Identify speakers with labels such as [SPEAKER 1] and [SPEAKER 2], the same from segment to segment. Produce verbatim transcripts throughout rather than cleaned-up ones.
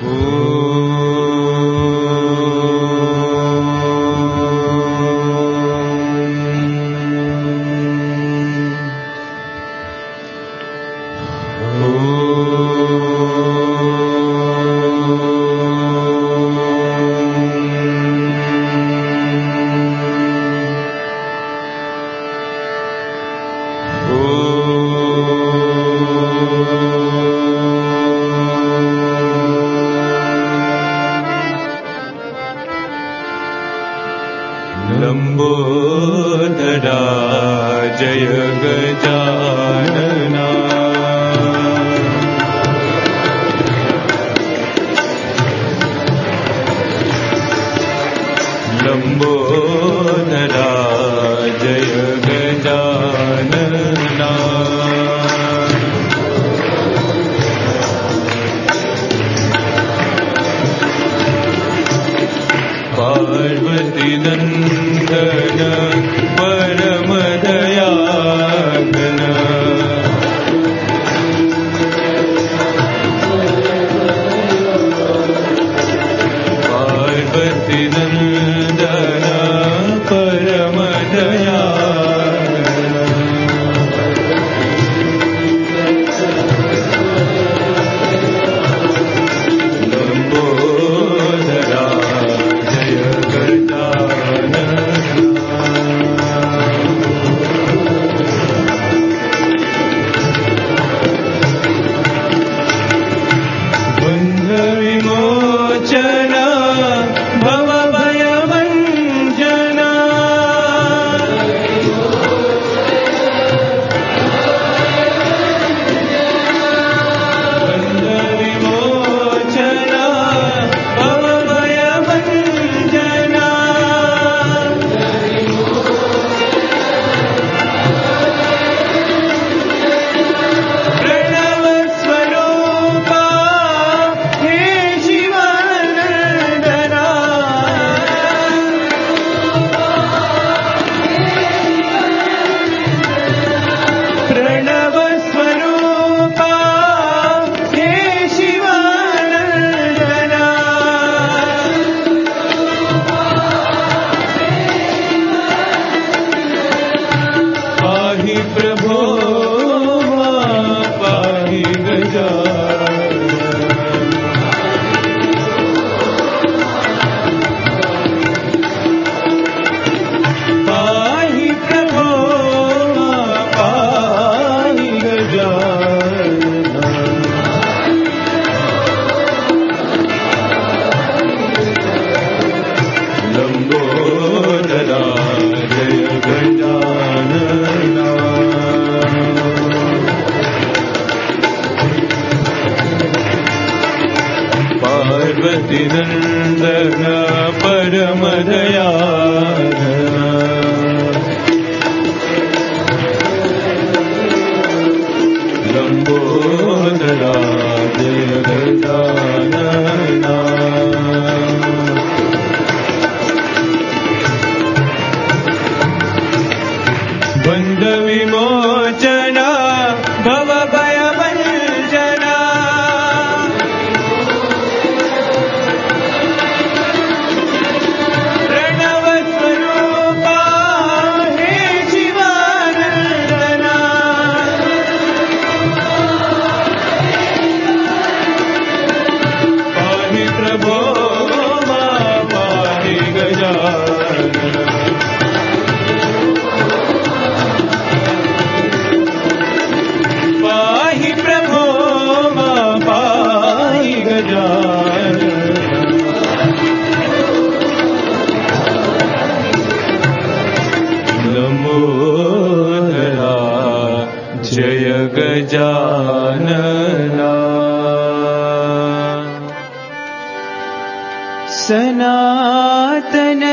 [SPEAKER 1] सनातन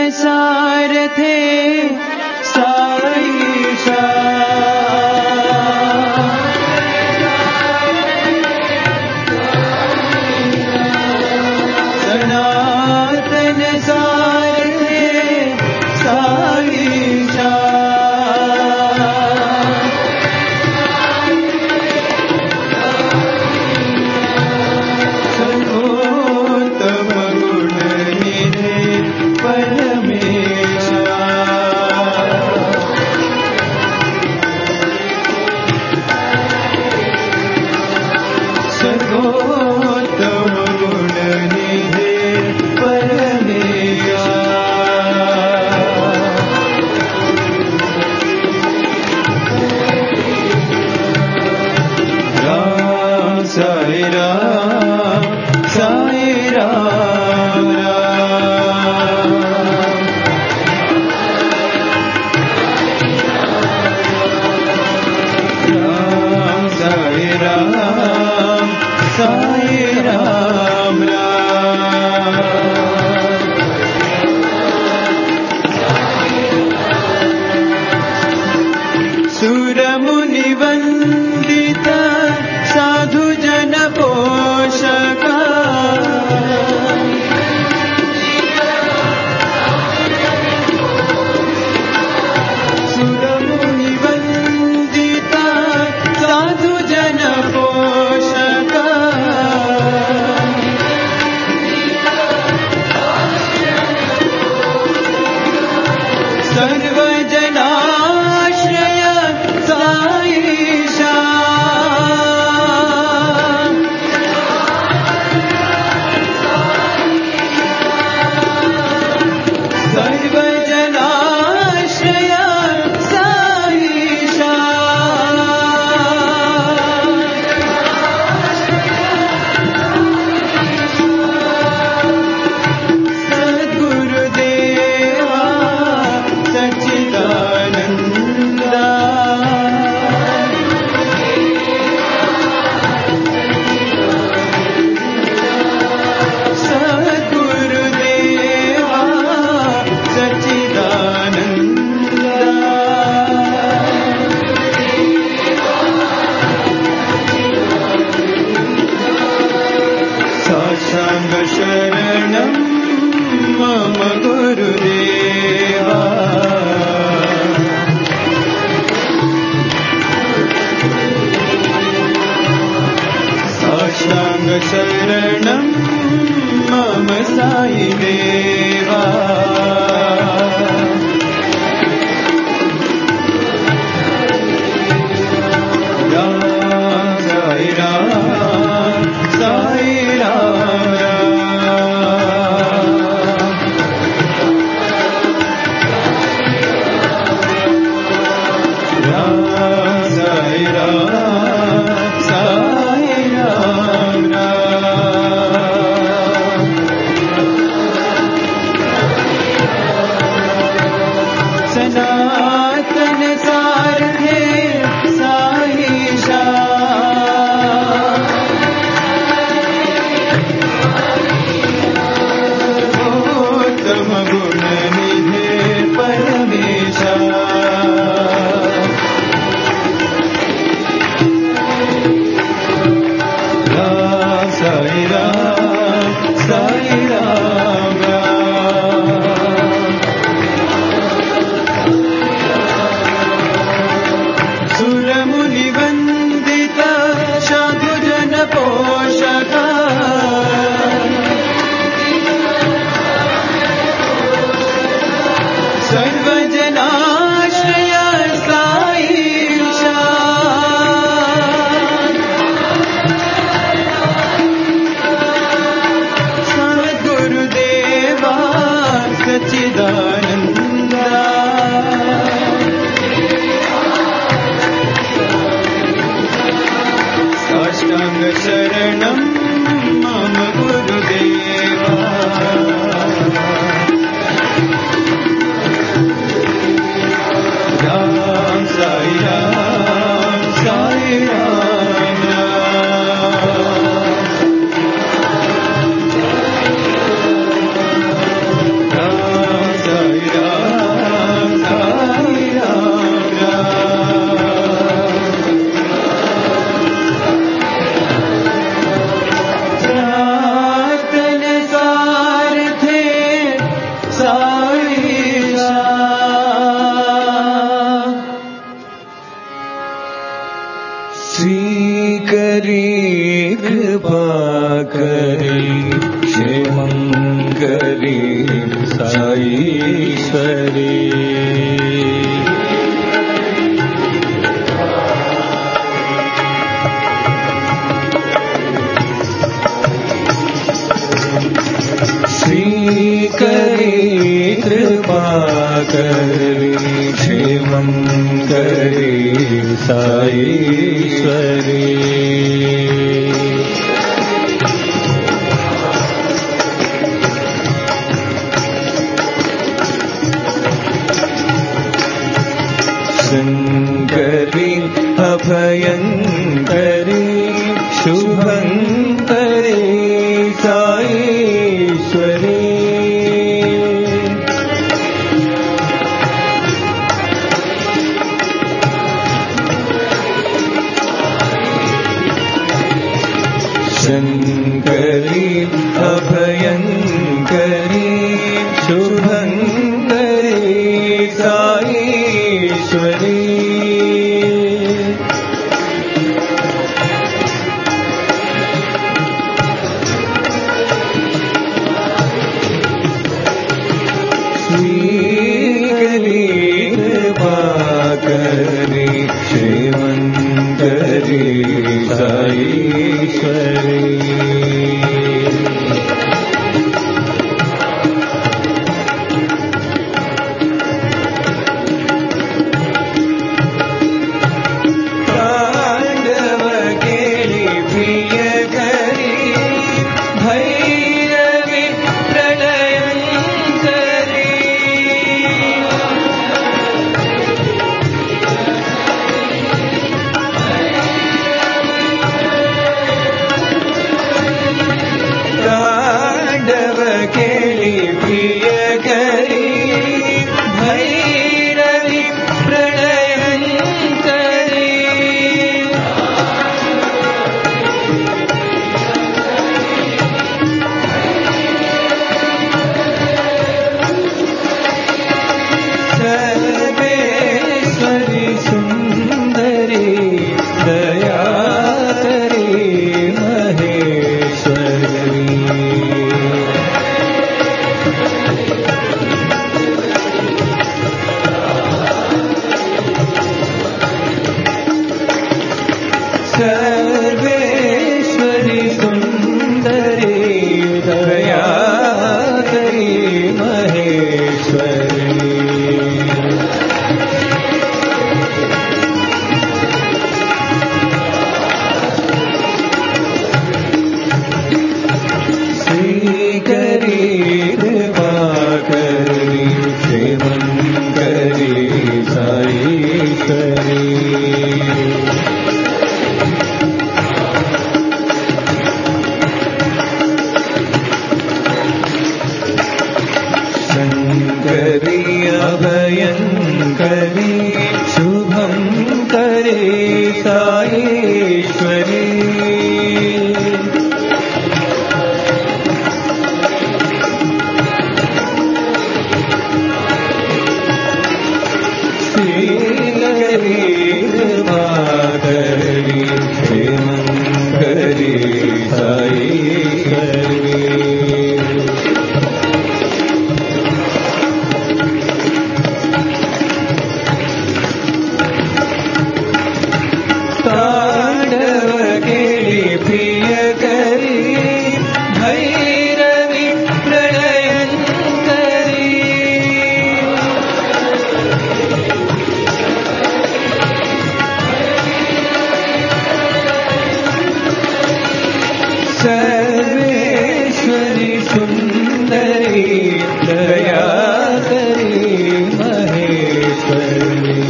[SPEAKER 1] सारथे साईशा सनातन सारथे साईशा सनो साष्टांग शरणं मम गुरुदेवा साष्टांग शरणं मम साई देवा अभयंकरी शुभं करे साईश्वरी श्रीकरी कृपाकरी श्रीमंकरी साईश्वरी सर्वेश्वरी सुंदरी दयाकरी महेश्वरी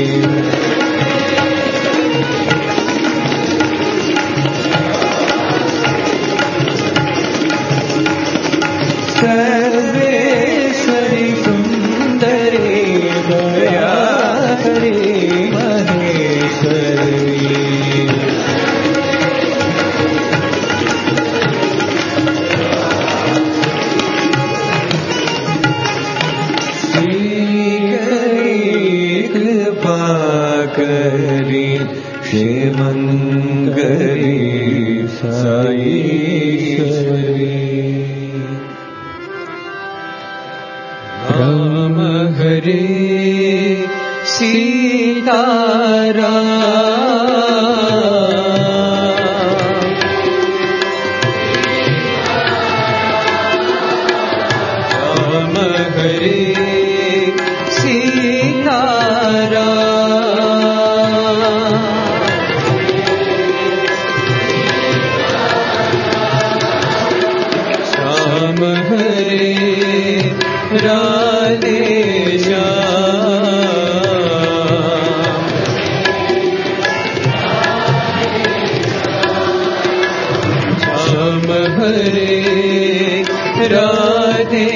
[SPEAKER 1] सर्वेश्वरी सुंदरी दयाकरी महेश्वरी करी क्षेमंगरी साईश्वरी राम हरे सीताराम राम हरे सीताराम हरे राधे श्याम हरे राधे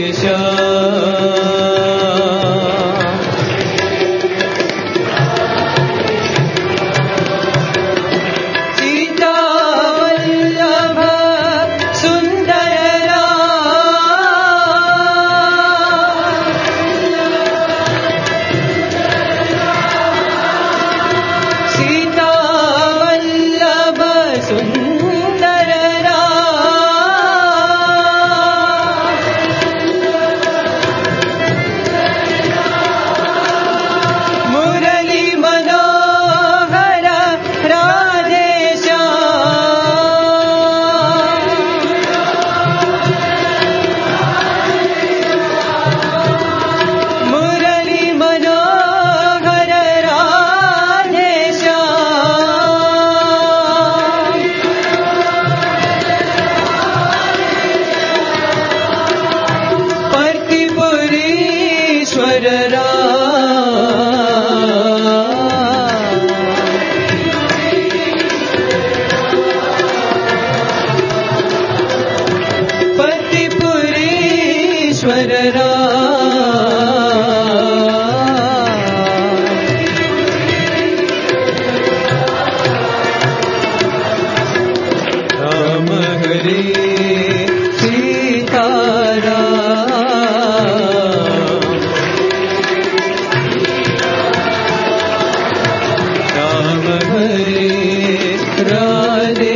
[SPEAKER 1] राम हरे सीताराम राम हरे राधे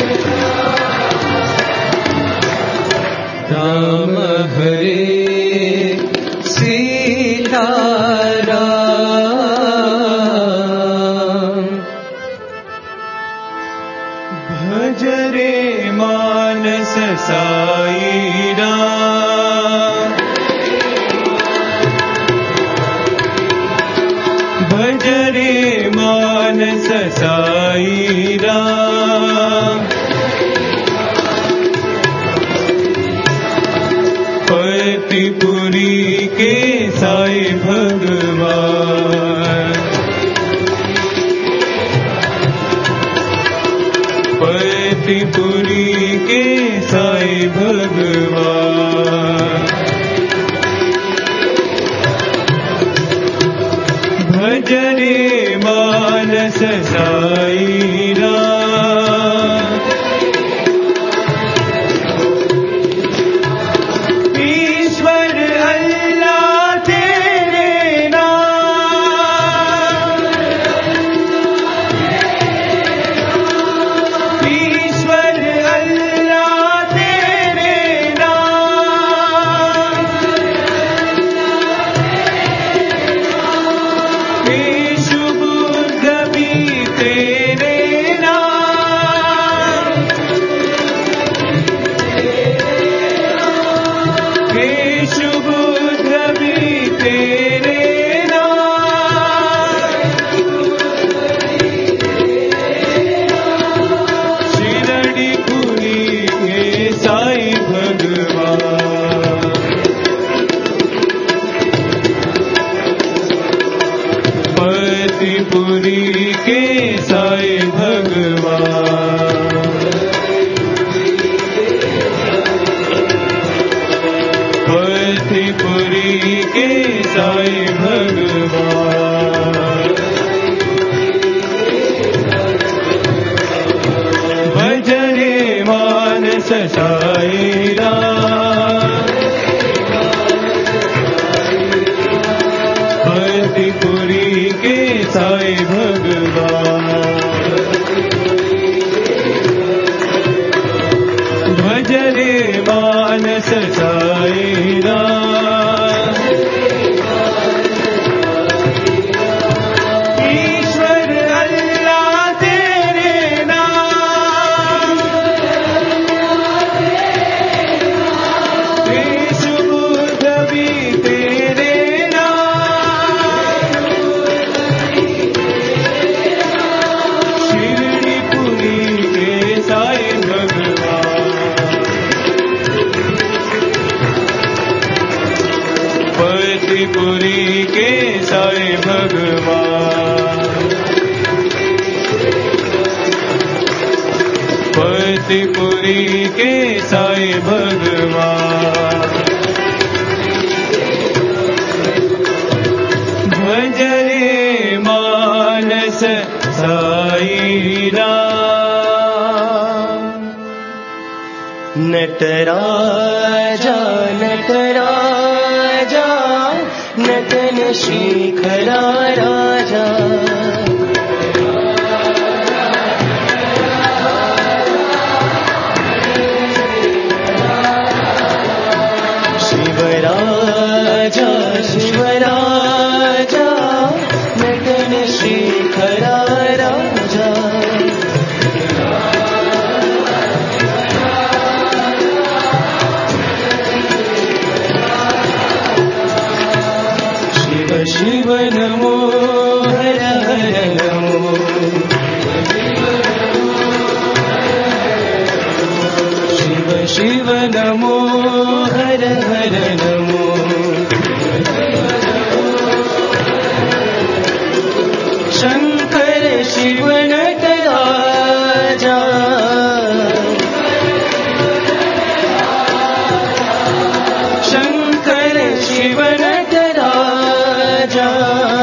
[SPEAKER 1] राम हरे भज रे मानस साई राम, भज रे मानस साई राम। पतिपुरी के साई भगवान, पतिपुरी के साई भगवान। भज रे मानस साई राम, ईश्वर अल्लाह तेरे नाम, ईश्वर अल्लाह तेरे नाम, केशु बुद्ध भी तेरे नाम, केशु बुद्ध भी तेरे नाम। शिरडी पुरी के साई भगवान, पतिपुरी के साई भगवान, पतिपुरी के साई भगवान। भज रे मानस साई राम, पतिपुरी के साई भगवान। भज रे मानस साई राम, ईश्वर अल्लाह तेरे नाम, केशु बुद्ध भी तेरे नाम, शिरडी पुरी के साई भगवान, पतिपुरी के साई भगवान, पतिपुरी के साई भगवान। भज रे मानस साई राम,
[SPEAKER 2] नटराजा नटराजा नटन शेखरा राजा, शिवराजा शिवराजा नटन शेखरा राजा, शिव शिव नमो हर हर नमो, शिव शिव नमो हर हर नमो, शंकर शिव नटराजा, शंकर शिव नटराजा,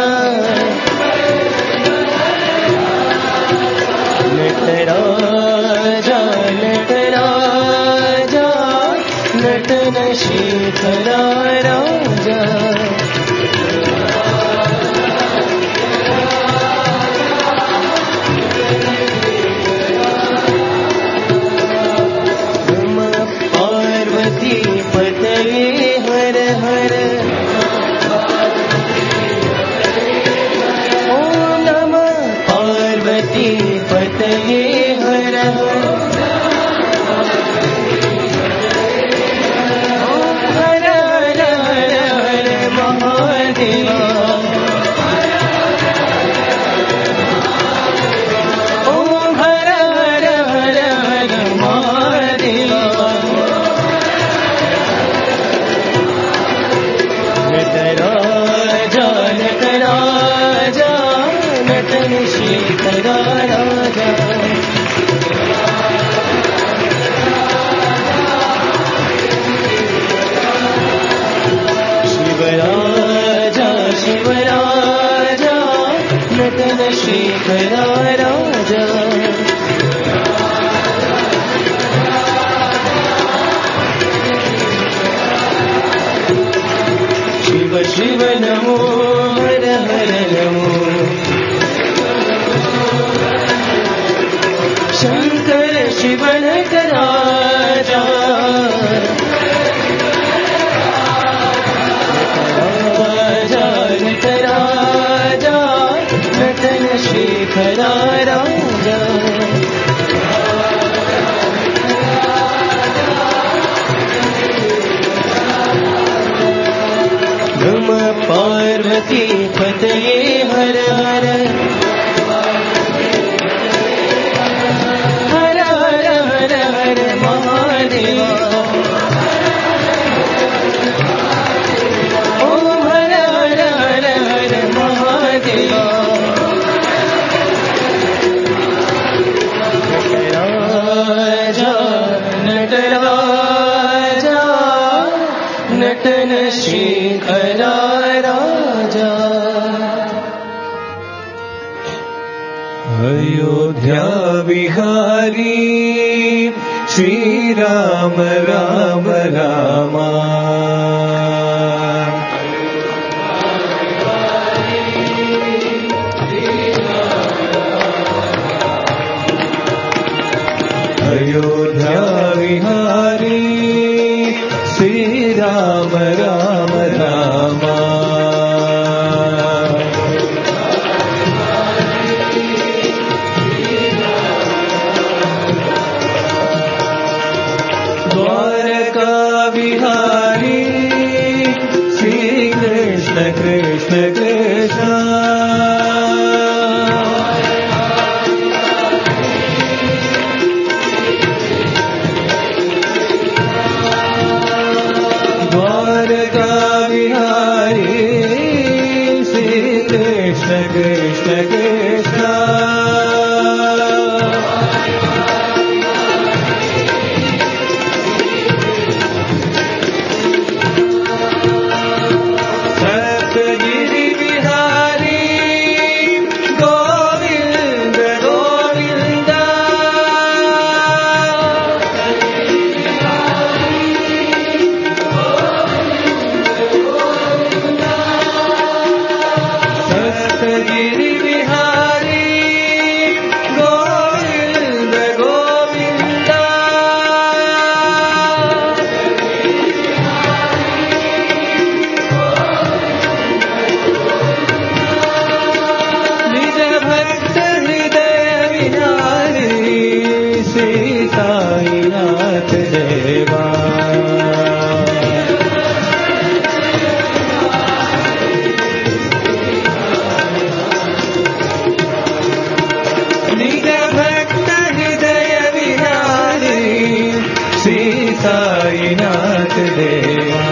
[SPEAKER 2] नटराजा नटराजा नटन शेखरा राजा, नमः पार्वती पतये हर हर, ओम नमः पार्वती पतये हर हर, शेखरा राजा शिव शिव नमो हर हर नमो शंकर शिव नटराजा राजा नटराजा नटन शेखरा राजा पार्वती पतये हर हर हर हर हर हर महादेव ओम हर हर हर हर महादेव राजा नटराजा नटन शेखरा राजा
[SPEAKER 1] अयोध्या विहारी श्री राम राम रामा अयोध्या विहारी श्री राम राम रामा द्वारका विहारी श्री कृष्ण कृष्ण कृष्ण द्वारका विहारी श्री कृष्ण कृष्ण कृष्ण सप्तगिरि विहारी गोविंद गोविंद सप्तगिरि विहारी गोविंद गोविंद निज भक्त हृदय विहारी श्री साईनाथ देवा निज भक्त हृदय विहारी श्री साईनाथ देवा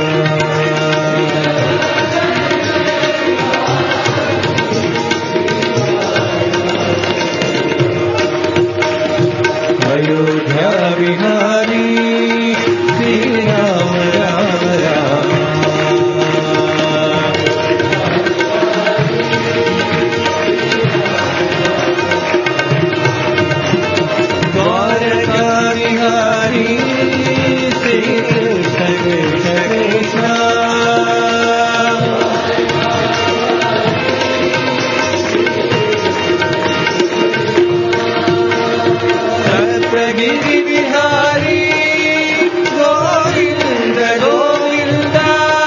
[SPEAKER 1] अयोध्या विहारी श्री राम राम रामा द्वारका विहारी श्री कृष्ण कृष्ण कृष्ण सप्तगिरि विहारी गोविंद गोविंद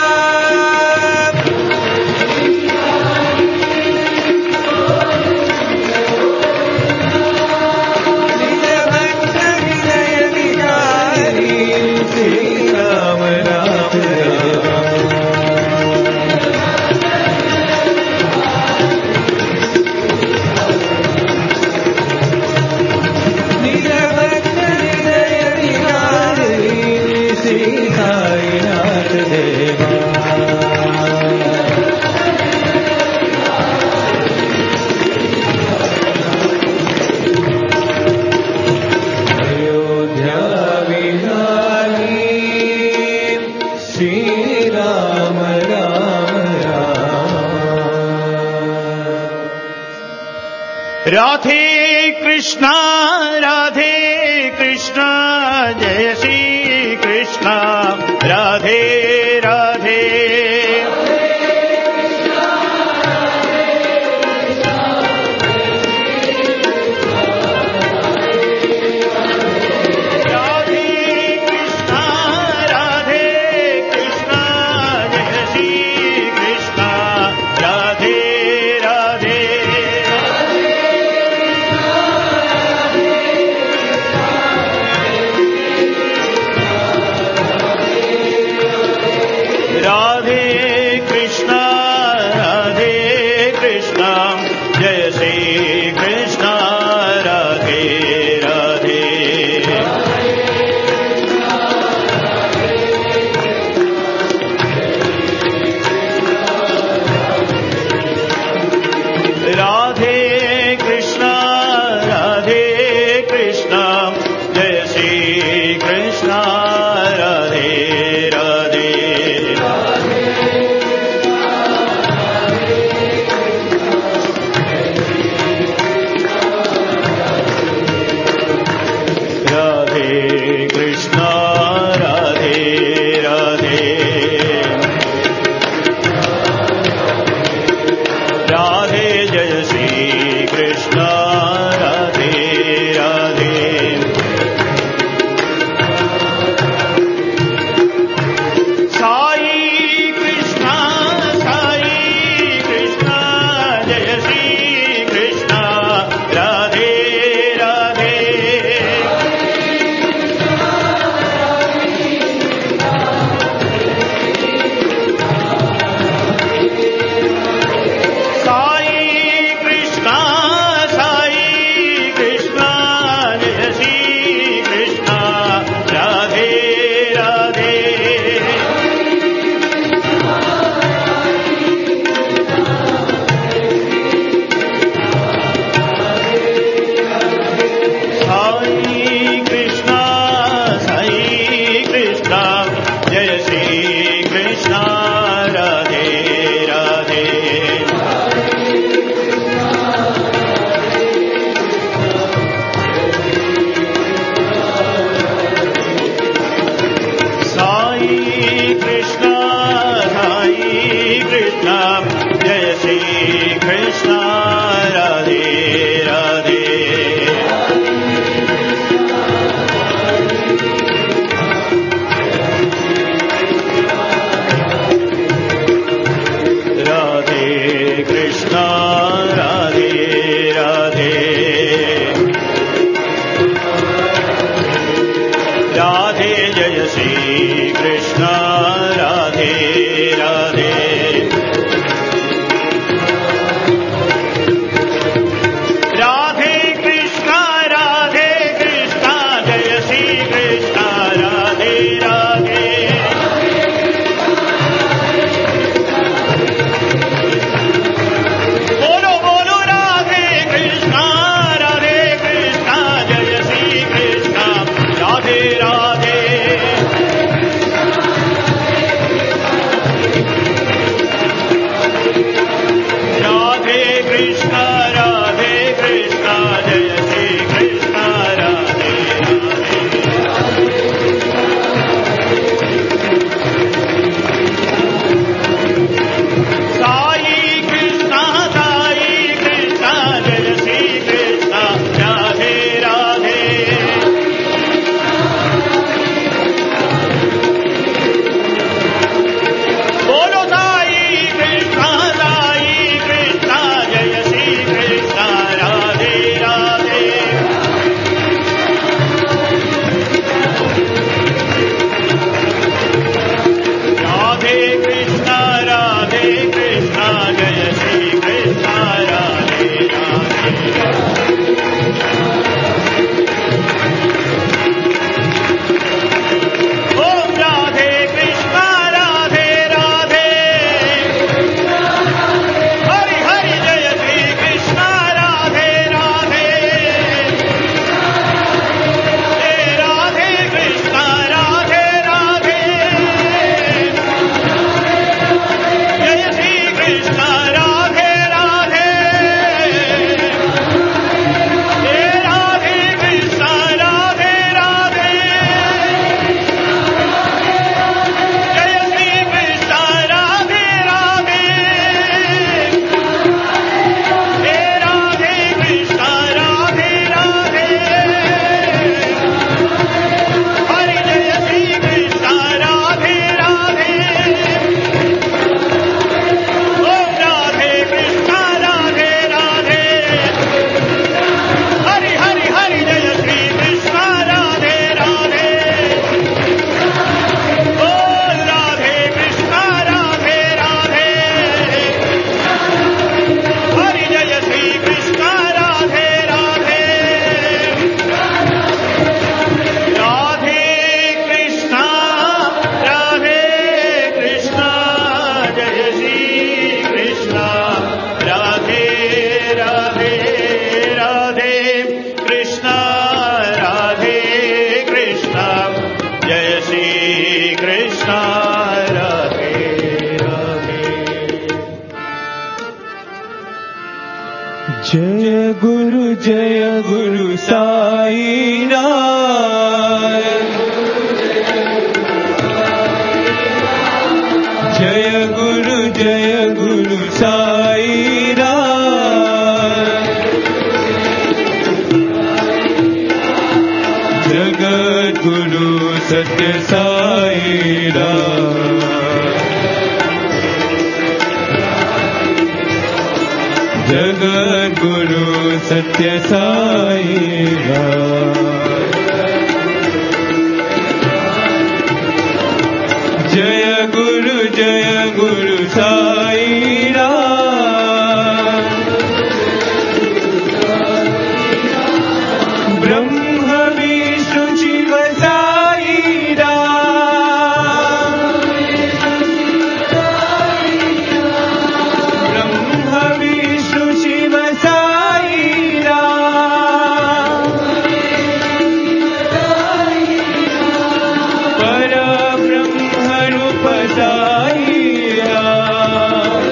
[SPEAKER 1] निज भक्त हृदय विहारी श्री राम राम रामा निज भक्त हृदय
[SPEAKER 3] राधे कृष्णा राधे कृष्णा जय श्री कृष्णा राधे राधे राधे
[SPEAKER 1] जय गुरु जय गुरु साईनाथ जय गुरु जय गुरु साईनाथ जगत गुरु सत्य साईनाथ जगत गुरु सत्य साईनाथ जय गुरु जय गुरु साईनाथ ब्रह्म विष्णु शिव साईनाथ ब्रह्म विष्णु शिव साईनाथ परब्रह्म रूप साईनाथ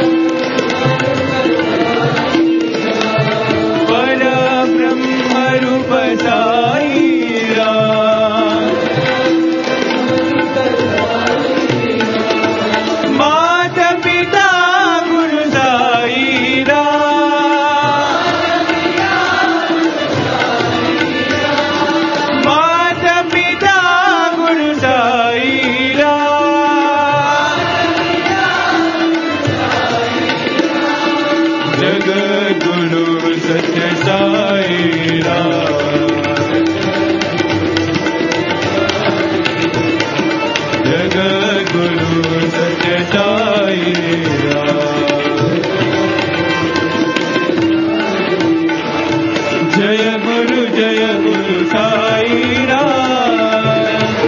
[SPEAKER 1] परब्रह्म रूप साईनाथ माता पिता गुरु साईनाथ माता पिता गुरु साईनाथ जगत गुरु सत्य साईनाथ जगत गुरु सत्य साईनाथ जय गुरु जय गुरु साईनाथ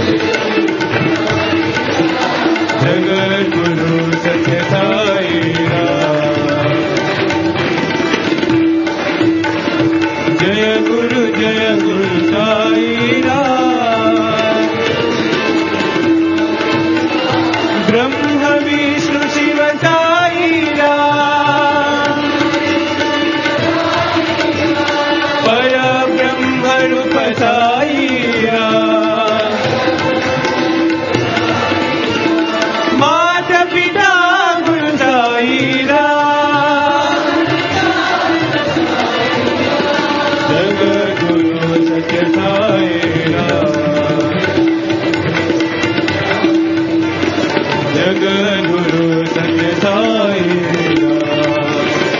[SPEAKER 1] जगत गुरु सत्य साईनाथ जय गुरु जय गुरु साईनाथ ब्रह्म विष्णु शिव साईनाथ परब्रह्म रूप साईनाथ माता पिता गुरु साईनाथ जगत गुरु सत्य साईनाथ जगत गुरु सत्य साईनाथ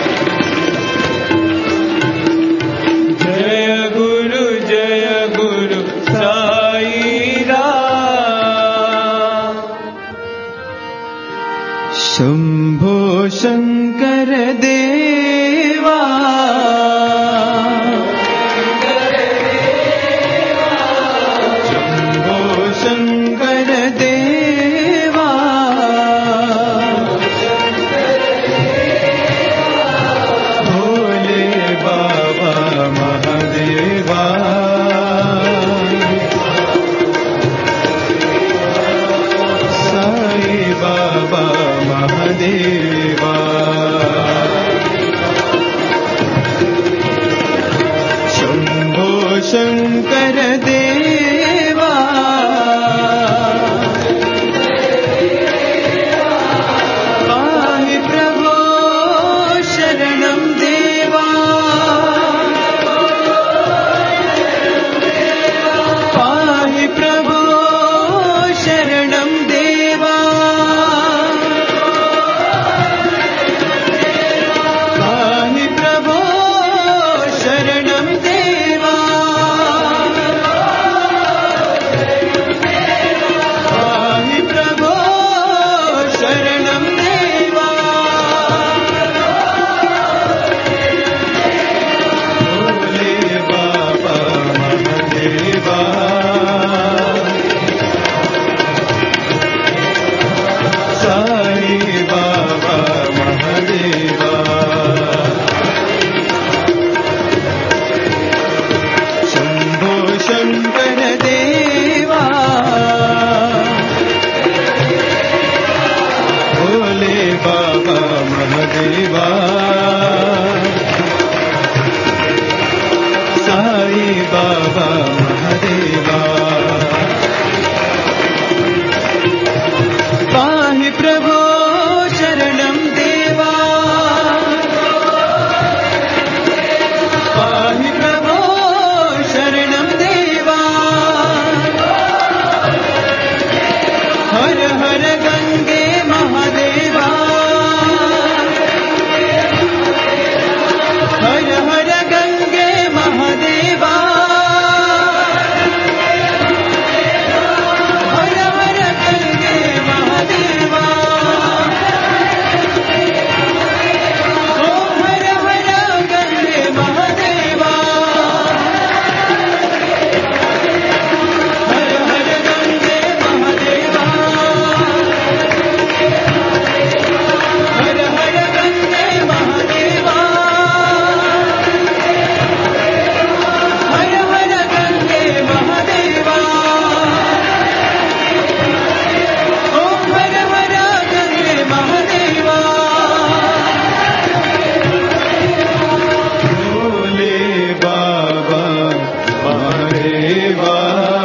[SPEAKER 1] जय गुरु जय गुरु साईनाथ शंभो शंकर देवा शंभो शंकर देवा भोले बाबा महादेवा साई बाबा महादेवा शंभो शंकर देवा पाहि प्रभो शरणं देवा पाहि प्रभो शरणं देवा पाहि प्रभो शरणं देवा साई बाबा महादेवा पाहि प्रभो शरणं देवा पाहि प्रभो शरणं देवा हर हर गंगे महादेवा हर हर गंगे महादेवा हर हर गंगे महादेवा ओम हर हर गंगे महादेवा हर हर गंगे महादेवा हर हर गंगे महादेवा हर हर गंगे महादेवा ओम हर हर गंगे महादेवा भोले बाबा महादेवा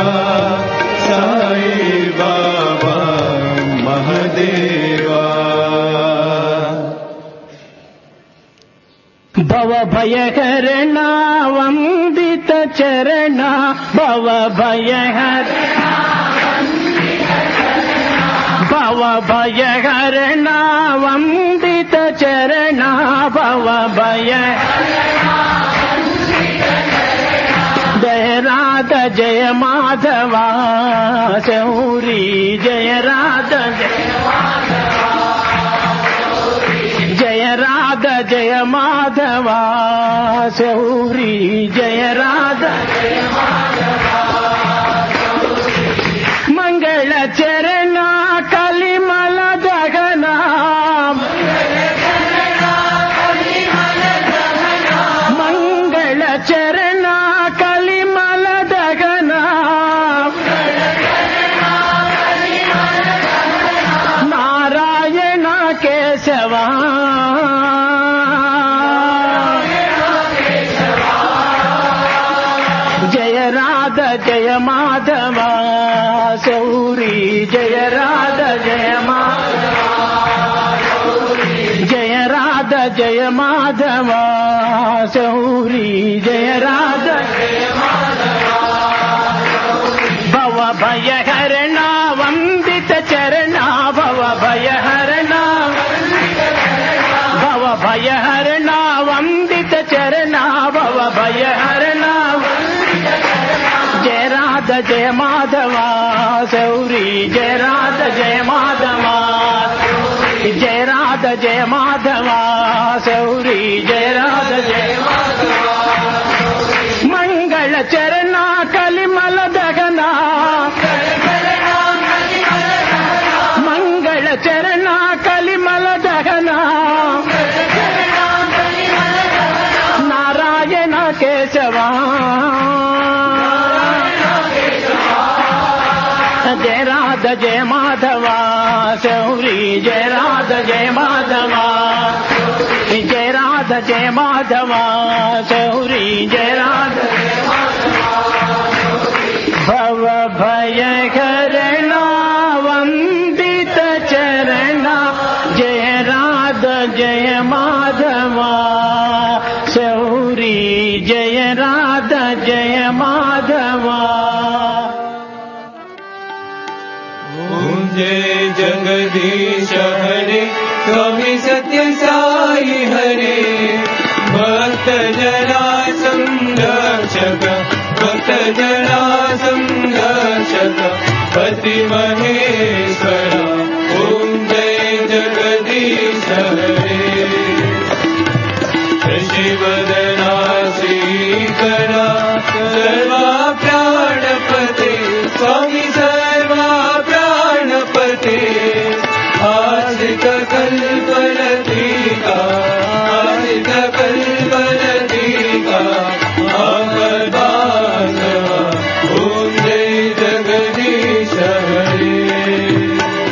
[SPEAKER 1] साई बाबा महादेवा
[SPEAKER 2] भव भयहरणा वंदित चरणा भव भयहर भव भयहरणा वंदित चरणा भव भय जय राधा जय माधवा शौरी जय राधा जय राधा जय माधवा शौरी जय राधा मंगल चरणा कलिमल दगना मंगल चरणा कलिमल दगना नारायण केशवा जय राधा जय माधवा शौरी जय राधा जय माधवा जय राधा जय माधवा शौरी जय राधा भव भयहरणा वंदित चरणा भव भयहरणा भव भयहरणा वंदित चरणा भव भयहरणा जय राधा जय माधवा शौरी जय राधा जय माधवा जय राधा जय माधवा शौरी जय राधा जय माधवा मंगल चरणा कलिमल दगना मंगल चरणा कलिमल दगना नारायण केशवा जय राधा जय माधवा शौरी जय राधा जय माधवा जय राधा जय माधवा शौरी जय राधा भव भयहरणा वंदित चरणा जय राधा जय माधवा शौरी जय राधा जय माधवा
[SPEAKER 1] जय जगदीश हरे स्वामी सत्य साई हरे भक्त जना संरक्षक भक्त जना संरक्षक पति महेश्वरा ओम जय जगदीश हरे शशिवदना श्रीकरा सर्वा प्राणपते स्वामी सर्वा प्राणपते आश्रित कल्पलतिका आश्रित कल्पलतिका अमरबासवा ओम जय जगदीश हरे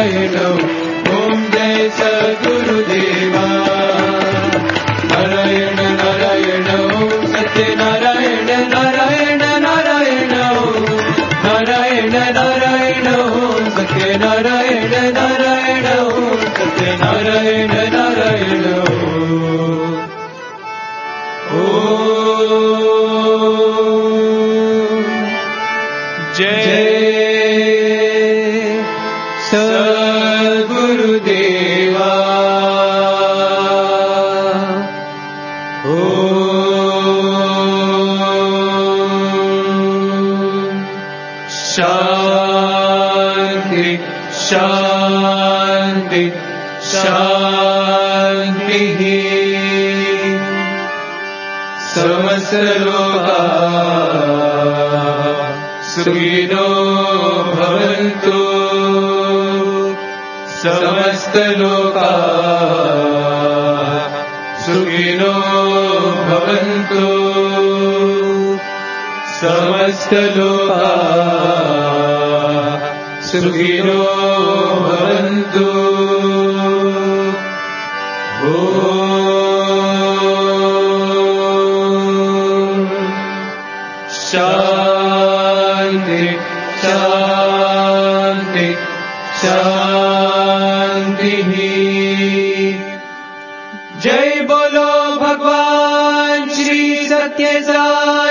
[SPEAKER 1] नारायण ओम जय सद्गुरुदेवा नारायण नारायण ओम सत्यनारायण नारायण नारायण ओम नारायण नारायण ओम सत्यनारायण नारायण ओम सत्यनारायण नारायण ओम जय सद्गुरुदेवा शांति शांति शांति समस्त लोका सुखिनो भवन्तु समस्त लोका सुखिनो भवन्तु समस्त लोका सुखिनो भवन्तु ओम शांति शांति शांति जय बोलो भगवान श्री सत्य साई